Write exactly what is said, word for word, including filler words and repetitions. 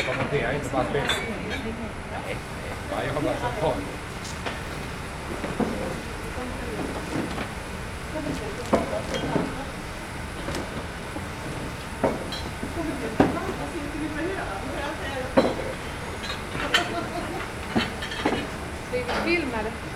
kommentera, inte bara spela. Nej, jag har bara kört på. Vi filmade.